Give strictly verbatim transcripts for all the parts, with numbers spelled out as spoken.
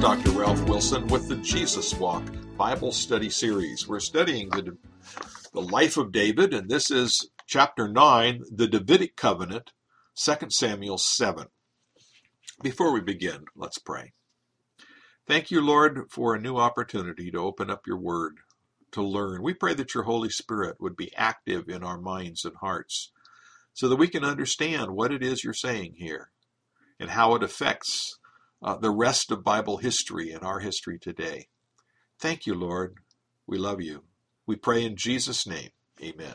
Doctor Ralph Wilson with the Jesus Walk Bible Study Series. We're studying the, the life of David, and this is chapter nine, the Davidic Covenant, Second Samuel seven. Before we begin, let's pray. Thank you, Lord, for a new opportunity to open up your word, to learn. We pray that your Holy Spirit would be active in our minds and hearts so that we can understand what it is you're saying here and how it affects uh, the rest of Bible history and our history today. Thank you, Lord. We love you. We pray in Jesus' name. Amen.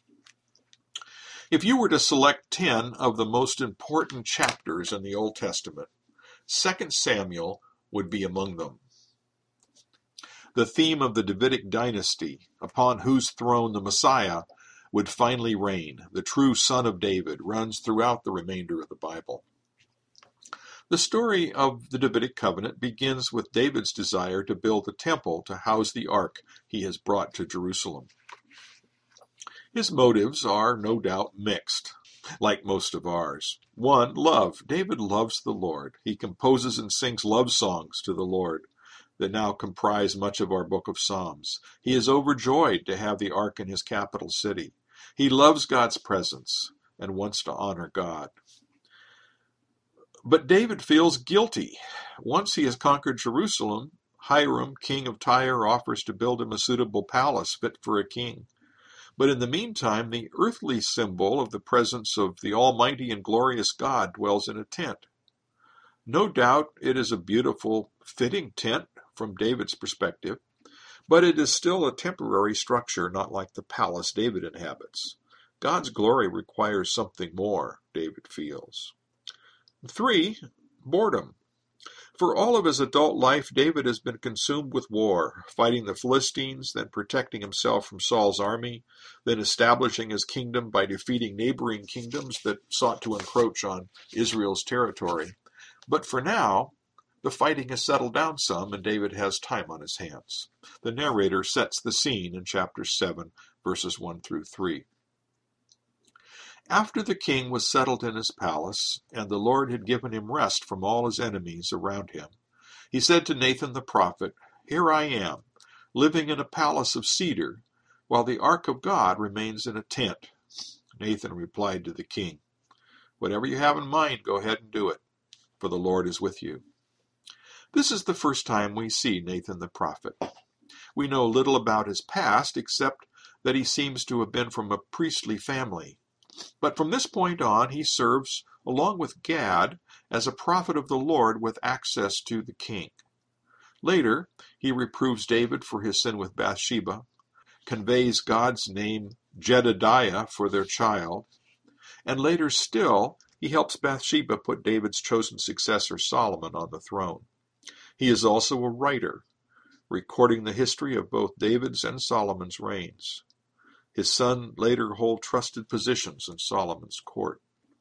If you were to select ten of the most important chapters in the Old Testament, Second Samuel would be among them. The theme of the Davidic dynasty, upon whose throne the Messiah would finally reign, the true son of David, runs throughout the remainder of the Bible. The story of the Davidic covenant begins with David's desire to build a temple to house the ark he has brought to Jerusalem. His motives are no doubt mixed, like most of ours. One, love. David loves the Lord. He composes and sings love songs to the Lord that now comprise much of our book of Psalms. He is overjoyed to have the ark in his capital city. He loves God's presence and wants to honor God. But David feels guilty. Once he has conquered Jerusalem, Hiram, king of Tyre, offers to build him a suitable palace fit for a king. But in the meantime, the earthly symbol of the presence of the almighty and glorious God dwells in a tent. No doubt it is a beautiful, fitting tent from David's perspective, but it is still a temporary structure, not like the palace David inhabits. God's glory requires something more, David feels. Three, boredom. For all of his adult life, David has been consumed with war, fighting the Philistines, then protecting himself from Saul's army, then establishing his kingdom by defeating neighboring kingdoms that sought to encroach on Israel's territory. But for now, the fighting has settled down some, and David has time on his hands. The narrator sets the scene in chapter seven, verses one through three. After the king was settled in his palace, and the Lord had given him rest from all his enemies around him, he said to Nathan the prophet, "Here I am, living in a palace of cedar, while the ark of God remains in a tent." Nathan replied to the king, "Whatever you have in mind, go ahead and do it, for the Lord is with you." This is the first time we see Nathan the prophet. We know little about his past, except that he seems to have been from a priestly family. But from this point on, he serves, along with Gad, as a prophet of the Lord with access to the king. Later, he reproves David for his sin with Bathsheba, conveys God's name Jedediah for their child, and later still, he helps Bathsheba put David's chosen successor Solomon on the throne. He is also a writer, recording the history of both David's and Solomon's reigns. His son later hold trusted positions in Solomon's court.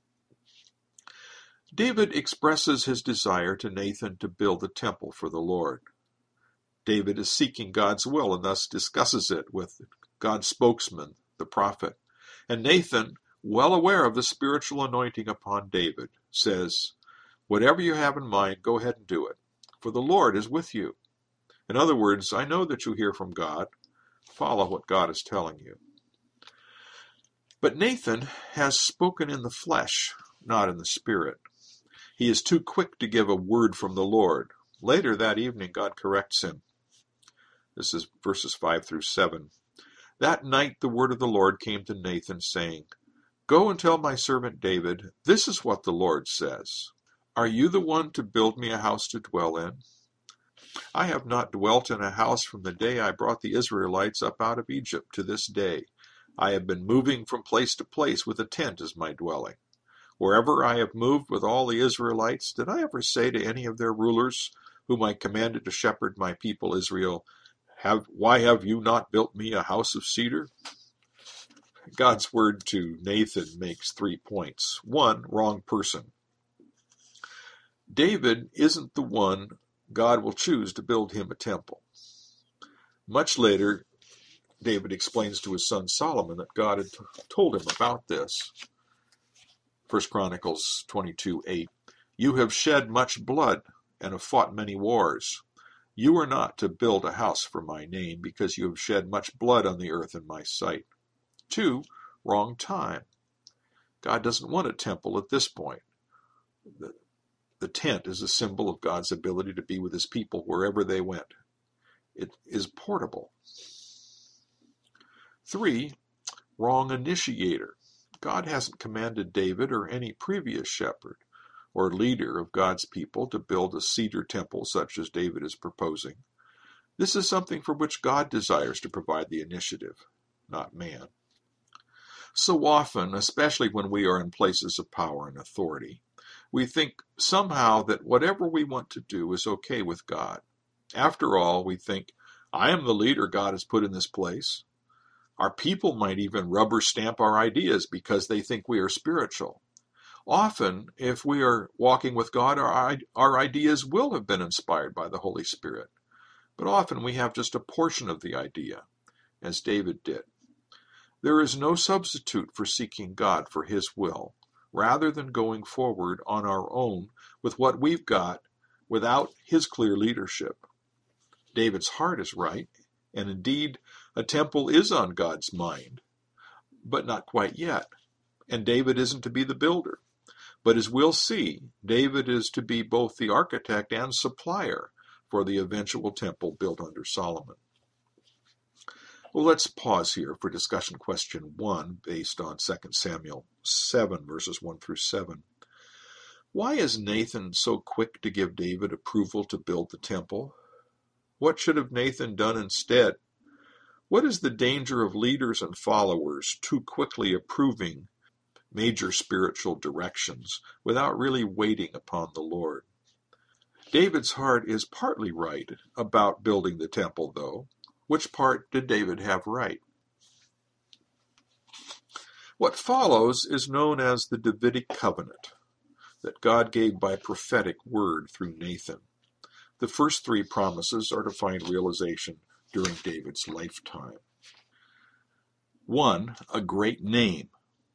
David expresses his desire to Nathan to build a temple for the Lord. David is seeking God's will and thus discusses it with God's spokesman, the prophet. And Nathan, well aware of the spiritual anointing upon David, says, "Whatever you have in mind, go ahead and do it, for the Lord is with you." In other words, I know that you hear from God. Follow what God is telling you. But Nathan has spoken in the flesh, not in the spirit. He is too quick to give a word from the Lord. Later that evening, God corrects him. This is verses five through seven. That night the word of the Lord came to Nathan, saying, "Go and tell my servant David, this is what the Lord says. Are you the one to build me a house to dwell in? I have not dwelt in a house from the day I brought the Israelites up out of Egypt to this day. I have been moving from place to place with a tent as my dwelling. Wherever I have moved with all the Israelites, did I ever say to any of their rulers, whom I commanded to shepherd my people Israel, have, why have you not built me a house of cedar?" God's word to Nathan makes three points. One, wrong person. David isn't the one God will choose to build him a temple. Much later, David explains to his son Solomon that God had told him about this. First Chronicles twenty-two eight. "You have shed much blood and have fought many wars. You are not to build a house for my name, because you have shed much blood on the earth in my sight. Two, wrong time. God doesn't want a temple at this point. The, the tent is a symbol of God's ability to be with his people wherever they went. It is portable. Three, wrong initiator. God hasn't commanded David or any previous shepherd or leader of God's people to build a cedar temple such as David is proposing. This is something for which God desires to provide the initiative, not man. So often, especially when we are in places of power and authority, we think somehow that whatever we want to do is okay with God. After all, we think, I am the leader God has put in this place. Our people might even rubber stamp our ideas because they think we are spiritual. Often, if we are walking with God, our, our ideas will have been inspired by the Holy Spirit. But often we have just a portion of the idea, as David did. There is no substitute for seeking God for his will, rather than going forward on our own with what we've got without his clear leadership. David's heart is right, and indeed, a temple is on God's mind, but not quite yet. And David isn't to be the builder. But as we'll see, David is to be both the architect and supplier for the eventual temple built under Solomon. Well, let's pause here for discussion question one, based on Second Samuel seven, verses one through seven. Why is Nathan so quick to give David approval to build the temple? What should have Nathan done instead? What is the danger of leaders and followers too quickly approving major spiritual directions without really waiting upon the Lord? David's heart is partly right about building the temple, though. Which part did David have right? What follows is known as the Davidic covenant that God gave by prophetic word through Nathan. The first three promises are to find realization during David's lifetime. One, a great name.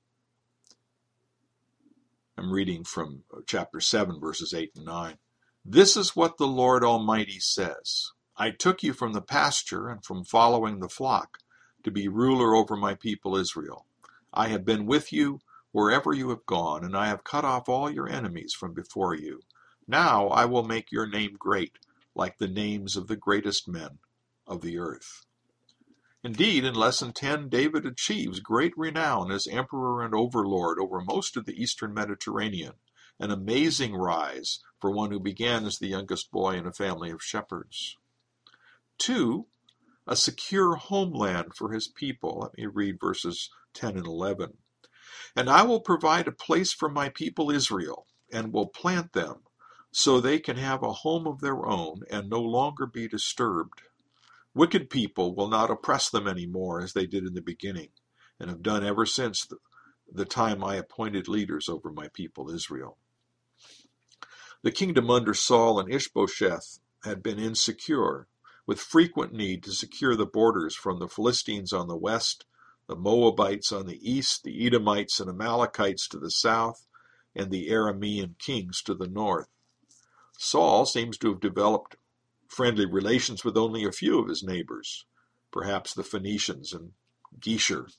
I'm reading from chapter seven, verses eight and nine. This is what the Lord Almighty says. I took you from the pasture and from following the flock to be ruler over my people Israel. I have been with you wherever you have gone, and I have cut off all your enemies from before you. Now I will make your name great, like the names of the greatest men of the earth. Indeed, in Lesson ten, David achieves great renown as emperor and overlord over most of the eastern Mediterranean, an amazing rise for one who began as the youngest boy in a family of shepherds. Two, a secure homeland for his people. Let me read verses ten and eleven. And I will provide a place for my people Israel, and will plant them, so they can have a home of their own and no longer be disturbed. Wicked people will not oppress them any more as they did in the beginning, and have done ever since the, the time I appointed leaders over my people Israel. The kingdom under Saul and Ishbosheth had been insecure, with frequent need to secure the borders from the Philistines on the west, the Moabites on the east, the Edomites and Amalekites to the south, and the Aramean kings to the north. Saul seems to have developed friendly relations with only a few of his neighbors, perhaps the Phoenicians and Geshur.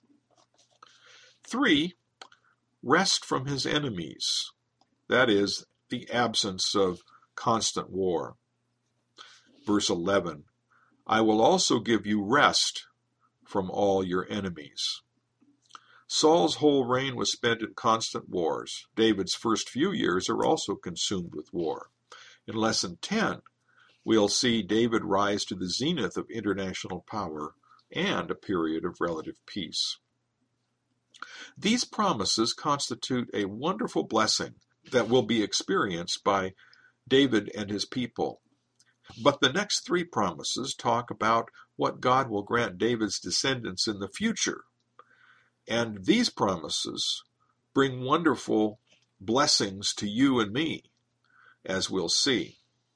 Three, rest from his enemies. That is, the absence of constant war. Verse eleven, I will also give you rest from all your enemies. Saul's whole reign was spent in constant wars. David's first few years are also consumed with war. In Lesson ten, we'll see David rise to the zenith of international power and a period of relative peace. These promises constitute a wonderful blessing that will be experienced by David and his people. But the next three promises talk about what God will grant David's descendants in the future. And these promises bring wonderful blessings to you and me, as we'll see.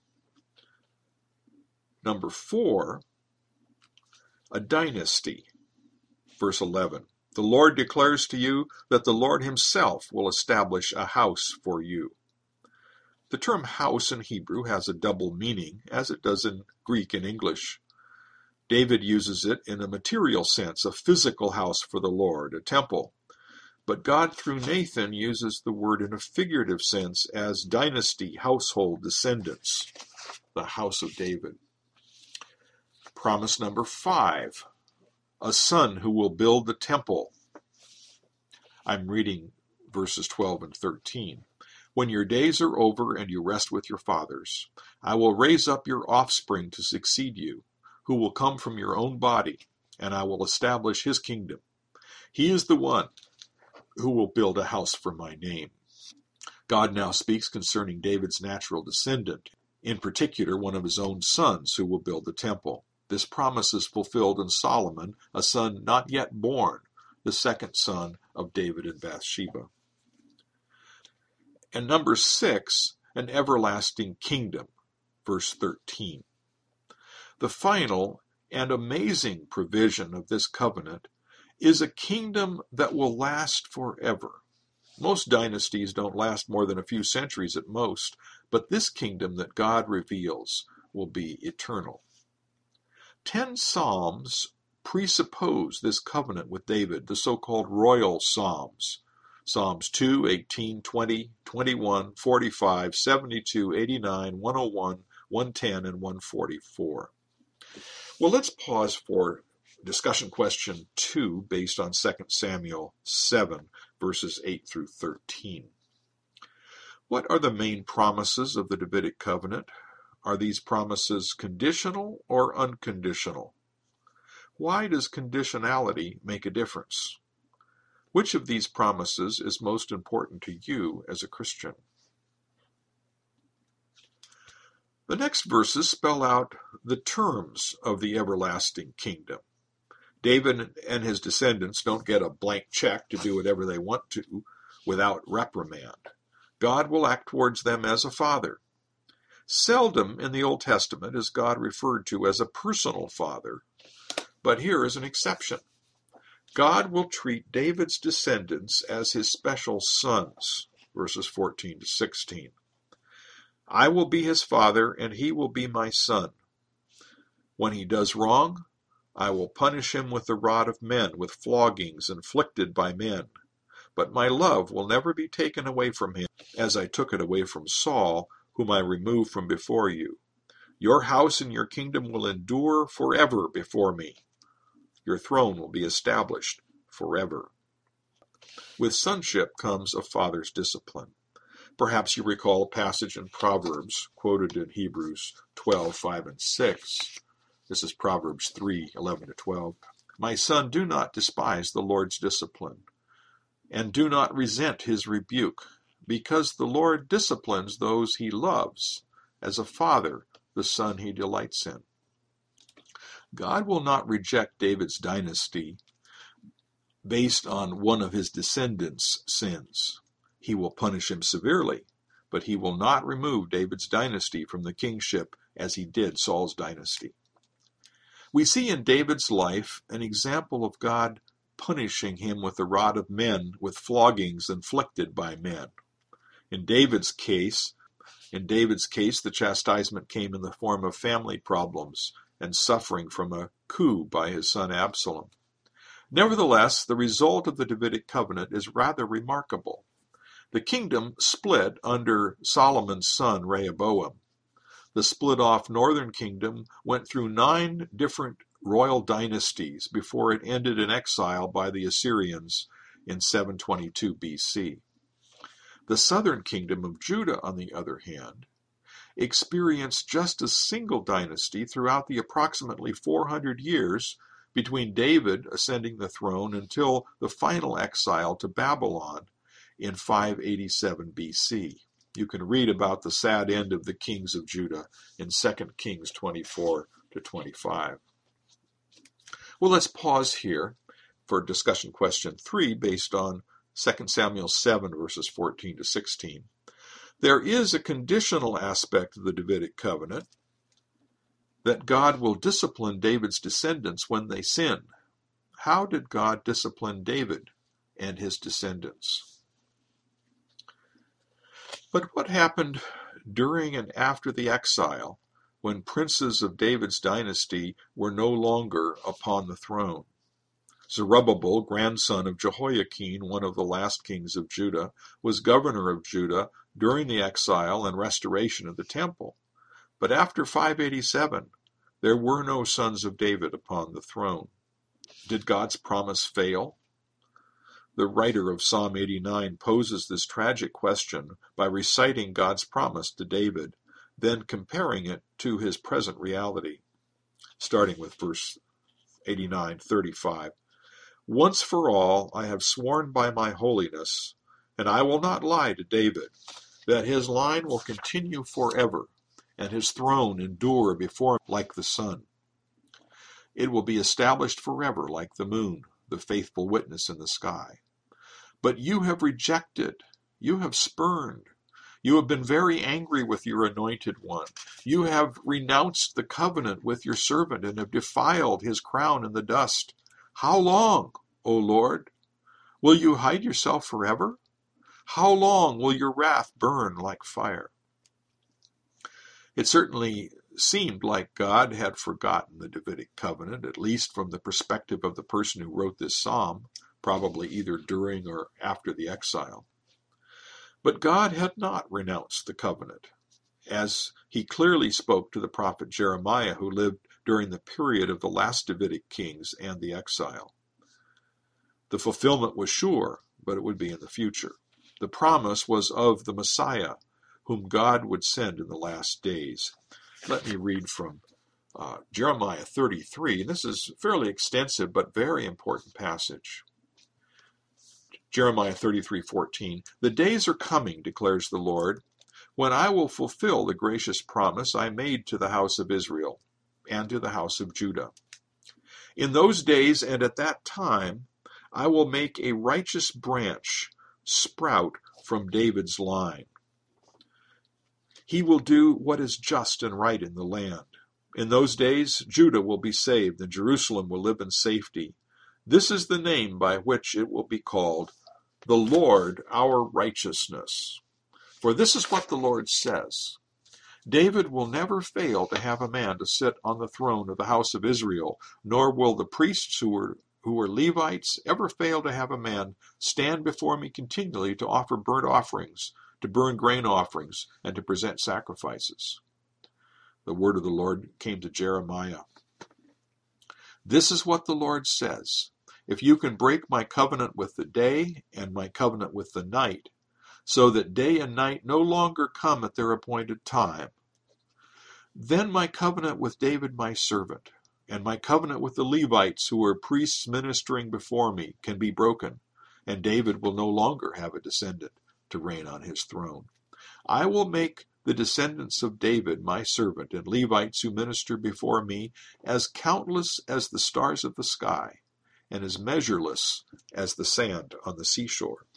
Number four, a dynasty. Verse eleven. The Lord declares to you that the Lord himself will establish a house for you. The term house in Hebrew has a double meaning, as it does in Greek and English. David uses it in a material sense, a physical house for the Lord, a temple. But God, through Nathan, uses the word in a figurative sense as dynasty, household, descendants, the house of David. Promise number five, a son who will build the temple. I'm reading verses twelve and thirteen. When your days are over and you rest with your fathers, I will raise up your offspring to succeed you, who will come from your own body, and I will establish his kingdom. He is the one who will build a house for my name. God now speaks concerning David's natural descendant, in particular one of his own sons who will build the temple. This promise is fulfilled in Solomon, a son not yet born, the second son of David and Bathsheba. And number six, an everlasting kingdom, verse thirteen. The final and amazing provision of this covenant is a kingdom that will last forever. Most dynasties don't last more than a few centuries at most, but this kingdom that God reveals will be eternal. Ten psalms presuppose this covenant with David, the so-called royal psalms. Psalms two, eighteen, twenty, twenty-one, forty-five, seventy-two, eighty-nine, one oh one, one ten, and one forty-four. Well, let's pause for discussion question two based on Second Samuel seven, verses eight through thirteen. What are the main promises of the Davidic covenant? Are these promises conditional or unconditional? Why does conditionality make a difference? Which of these promises is most important to you as a Christian? The next verses spell out the terms of the everlasting kingdom. David and his descendants don't get a blank check to do whatever they want to without reprimand. God will act towards them as a father. Seldom in the Old Testament is God referred to as a personal father, but here is an exception. God will treat David's descendants as his special sons, verses fourteen to sixteen. I will be his father, and he will be my son. When he does wrong, I will punish him with the rod of men, with floggings inflicted by men. But my love will never be taken away from him, as I took it away from Saul, whom I removed from before you. Your house and your kingdom will endure forever before me. Your throne will be established forever. With sonship comes a father's discipline. Perhaps you recall a passage in Proverbs, quoted in Hebrews twelve, five, and six. This is Proverbs three, eleven to twelve. My son, do not despise the Lord's discipline, and do not resent his rebuke, because the Lord disciplines those he loves, as a father the son he delights in. God will not reject David's dynasty based on one of his descendants' sins. He will punish him severely, but he will not remove David's dynasty from the kingship as he did Saul's dynasty. We see in David's life an example of God punishing him with the rod of men, with floggings inflicted by men. In David's case, in David's case, the chastisement came in the form of family problems and suffering from a coup by his son Absalom. Nevertheless, the result of the Davidic covenant is rather remarkable. The kingdom split under Solomon's son Rehoboam. The split-off northern kingdom went through nine different royal dynasties before it ended in exile by the Assyrians in seven twenty-two B C. The southern kingdom of Judah, on the other hand, experienced just a single dynasty throughout the approximately four hundred years between David ascending the throne until the final exile to Babylon in five eighty-seven B C. You can read about the sad end of the kings of Judah in Second Kings twenty-four to twenty-five. Well, let's pause here for discussion question three based on Second Samuel seven, verses fourteen to sixteen. There is a conditional aspect of the Davidic covenant that God will discipline David's descendants when they sin. How did God discipline David and his descendants? But what happened during and after the exile, when princes of David's dynasty were no longer upon the throne. Zerubbabel, grandson of Jehoiakim, one of the last kings of Judah, was governor of Judah during the exile and restoration of the temple. But after five eighty-seven, there were no sons of David upon the throne. Did God's promise fail? The writer of Psalm eighty-nine poses this tragic question by reciting God's promise to David, then comparing it to his present reality. Starting with verse eighty-nine, thirty-five. Once for all I have sworn by my holiness, and I will not lie to David, that his line will continue forever, and his throne endure before him like the sun. It will be established forever like the moon, the faithful witness in the sky. But you have rejected, you have spurned, you have been very angry with your anointed one. You have renounced the covenant with your servant and have defiled his crown in the dust. How long, O Lord? Will you hide yourself forever? How long will your wrath burn like fire? It certainly seemed like God had forgotten the Davidic covenant, at least from the perspective of the person who wrote this psalm, probably either during or after the exile. But God had not renounced the covenant, as he clearly spoke to the prophet Jeremiah, who lived during the period of the last Davidic kings and the exile. The fulfillment was sure, but it would be in the future. The promise was of the Messiah, whom God would send in the last days. Let me read from uh, Jeremiah thirty-three. This is a fairly extensive but very important passage. Jeremiah thirty-three fourteen. The days are coming, declares the Lord, when I will fulfill the gracious promise I made to the house of Israel and to the house of Judah. In those days and at that time, I will make a righteous branch sprout from David's line. He will do what is just and right in the land. In those days, Judah will be saved, and Jerusalem will live in safety. This is the name by which it will be called, the Lord our righteousness. For this is what the Lord says. David will never fail to have a man to sit on the throne of the house of Israel, nor will the priests who were who were Levites ever fail to have a man stand before me continually to offer burnt offerings, to burn grain offerings, and to present sacrifices. The word of the Lord came to Jeremiah. This is what the Lord says. If you can break my covenant with the day and my covenant with the night, so that day and night no longer come at their appointed time, then my covenant with David my servant, and my covenant with the Levites who are priests ministering before me can be broken, and David will no longer have a descendant to reign on his throne. I will make the descendants of David my servant and Levites who minister before me as countless as the stars of the sky and as measureless as the sand on the seashore.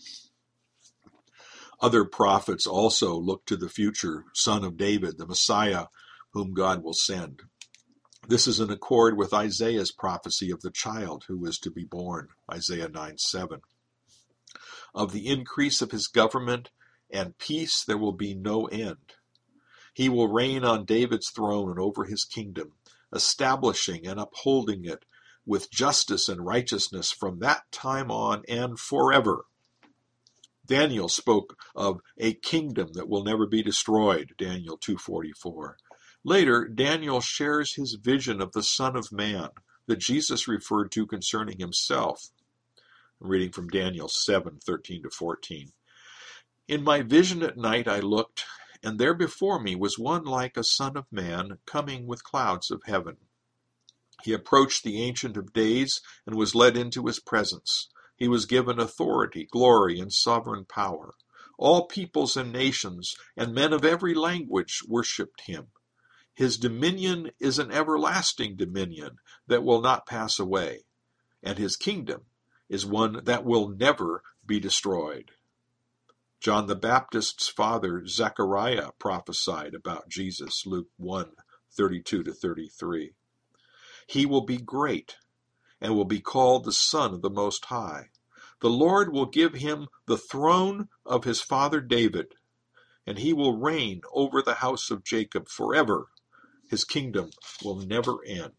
Other prophets also look to the future son of David, the Messiah, whom God will send. This is in accord with Isaiah's prophecy of the child who is to be born, Isaiah nine seven. Of the increase of his government and peace there will be no end. He will reign on David's throne and over his kingdom, establishing and upholding it with justice and righteousness from that time on and forever. Daniel spoke of a kingdom that will never be destroyed, Daniel two forty-four. Later, Daniel shares his vision of the Son of Man that Jesus referred to concerning himself. I'm reading from Daniel seven thirteen to fourteen. In my vision at night I looked, and there before me was one like a son of man coming with clouds of heaven. He approached the Ancient of Days and was led into his presence. He was given authority, glory, and sovereign power. All peoples and nations and men of every language worshipped him. His dominion is an everlasting dominion that will not pass away, and his kingdom is one that will never be destroyed. John the Baptist's father, Zechariah, prophesied about Jesus, Luke one thirty-two to thirty-three. He will be great and will be called the Son of the Most High. The Lord will give him the throne of his father David, and he will reign over the house of Jacob forever. His kingdom will never end.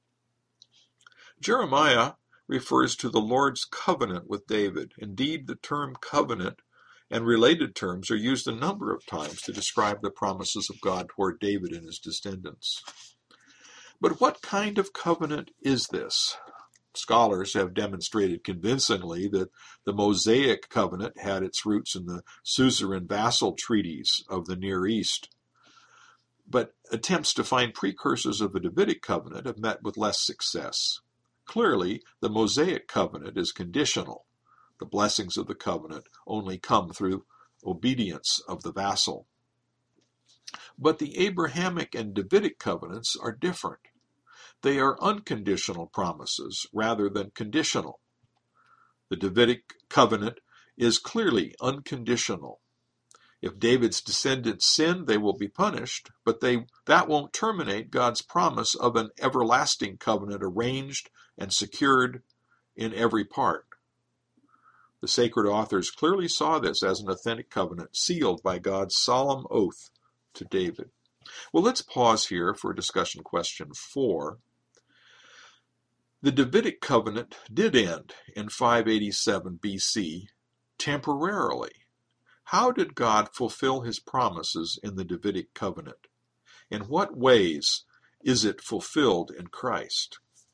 Jeremiah refers to the Lord's covenant with David. Indeed, the term covenant and related terms are used a number of times to describe the promises of God toward David and his descendants. But what kind of covenant is this? Scholars have demonstrated convincingly that the Mosaic covenant had its roots in the suzerain vassal treaties of the Near East. But attempts to find precursors of the Davidic covenant have met with less success. Clearly, the Mosaic covenant is conditional. The blessings of the covenant only come through obedience of the vassal. But the Abrahamic and Davidic covenants are different. They are unconditional promises rather than conditional. The Davidic covenant is clearly unconditional. If David's descendants sin, they will be punished, but they, that won't terminate God's promise of an everlasting covenant arranged and secured in every part. The sacred authors clearly saw this as an authentic covenant sealed by God's solemn oath to David. Well, let's pause here for discussion question four. The Davidic covenant did end in five eighty-seven B C temporarily. How did God fulfill his promises in the Davidic covenant? In what ways is it fulfilled in Christ?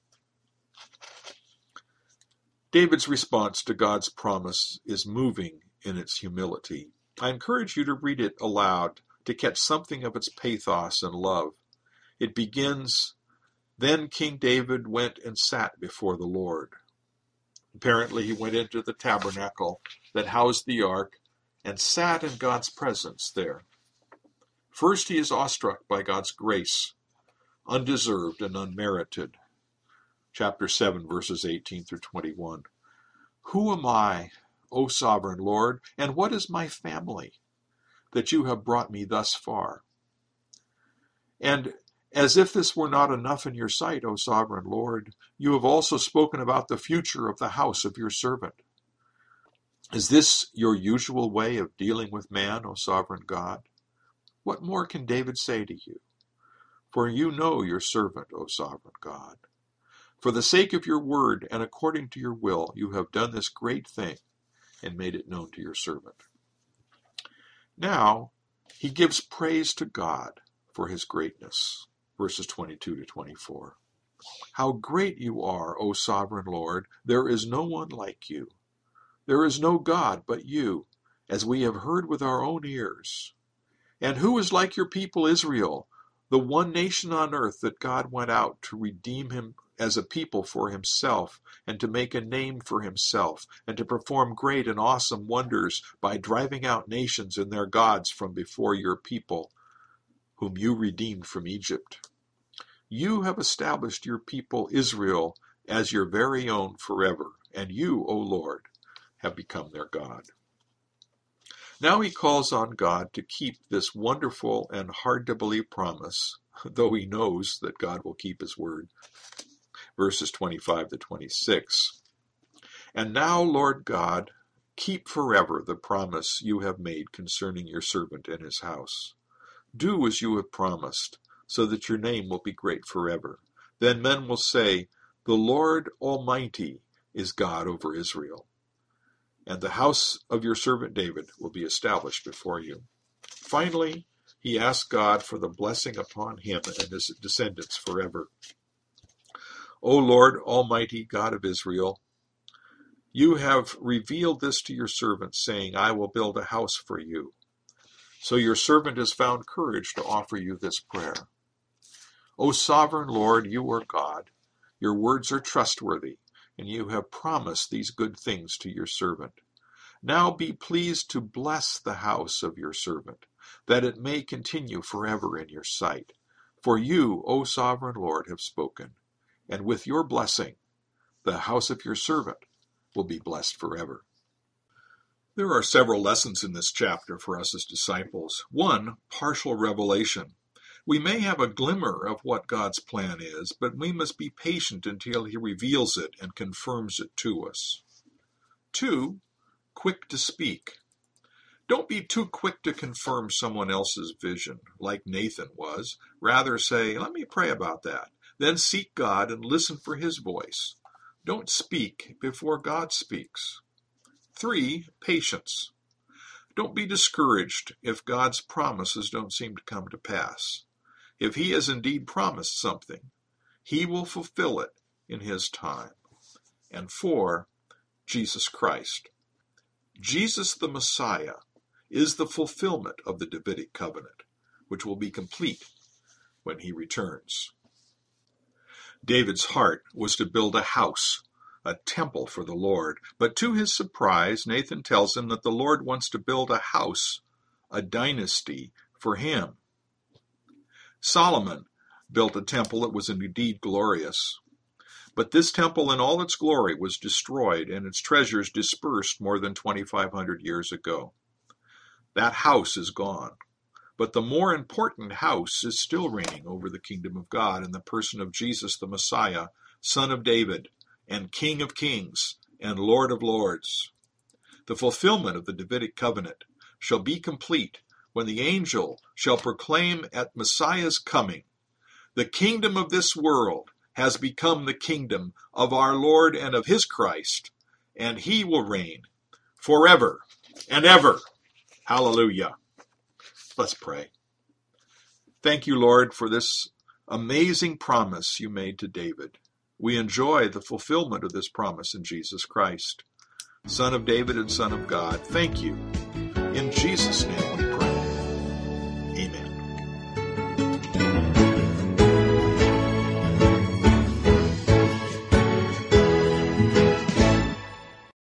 David's response to God's promise is moving in its humility. I encourage you to read it aloud to catch something of its pathos and love. It begins, "Then King David went and sat before the Lord." Apparently he went into the tabernacle that housed the ark and sat in God's presence there. First, he is awestruck by God's grace, undeserved and unmerited. Chapter seven, verses eighteen through twenty-one. "Who am I, O sovereign Lord, and what is my family, that you have brought me thus far? And as if this were not enough in your sight, O sovereign Lord, you have also spoken about the future of the house of your servant. Is this your usual way of dealing with man, O sovereign God? What more can David say to you? For you know your servant, O sovereign God. For the sake of your word and according to your will, you have done this great thing and made it known to your servant." Now, he gives praise to God for his greatness. Verses twenty-two to twenty-four. "How great you are, O sovereign Lord! There is no one like you. There is no God but you, as we have heard with our own ears. And who is like your people Israel, the one nation on earth that God went out to redeem him as a people for himself, and to make a name for himself, and to perform great and awesome wonders by driving out nations and their gods from before your people, whom you redeemed from Egypt? You have established your people Israel as your very own forever, and you, O Lord, have become their God." Now he calls on God to keep this wonderful and hard-to-believe promise, though he knows that God will keep his word. Verses twenty-five to twenty-six. "And now, Lord God, keep forever the promise you have made concerning your servant and his house. Do as you have promised, so that your name will be great forever. Then men will say, 'The Lord Almighty is God over Israel.' And the house of your servant David will be established before you." Finally, he asks God for the blessing upon him and his descendants forever. "O Lord, Almighty God of Israel, you have revealed this to your servant, saying, 'I will build a house for you.' So your servant has found courage to offer you this prayer. O sovereign Lord, you are God. Your words are trustworthy, and you have promised these good things to your servant. Now be pleased to bless the house of your servant, that it may continue forever in your sight. For you, O sovereign Lord, have spoken, and with your blessing, the house of your servant will be blessed forever." There are several lessons in this chapter for us as disciples. One, partial revelation. We may have a glimmer of what God's plan is, but we must be patient until he reveals it and confirms it to us. Two, quick to speak. Don't be too quick to confirm someone else's vision, like Nathan was. Rather say, let me pray about that. Then seek God and listen for his voice. Don't speak before God speaks. Three, patience. Don't be discouraged if God's promises don't seem to come to pass. If he has indeed promised something, he will fulfill it in his time. And four, Jesus Christ. Jesus the Messiah is the fulfillment of the Davidic covenant, which will be complete when he returns. David's heart was to build a house, a temple for the Lord, but to his surprise, Nathan tells him that the Lord wants to build a house, a dynasty for him. Solomon built a temple that was indeed glorious, but this temple in all its glory was destroyed and its treasures dispersed more than twenty-five hundred years ago. That house is gone, but the more important house is still reigning over the kingdom of God in the person of Jesus the Messiah, Son of David, and King of kings, and Lord of lords. The fulfillment of the Davidic covenant shall be complete when the angel shall proclaim at Messiah's coming, the kingdom of this world has become the kingdom of our Lord and of his Christ, and he will reign forever and ever. Hallelujah. Let's pray. Thank you, Lord, for this amazing promise you made to David. We enjoy the fulfillment of this promise in Jesus Christ, Son of David and Son of God. Thank you. In Jesus' name we pray. Amen.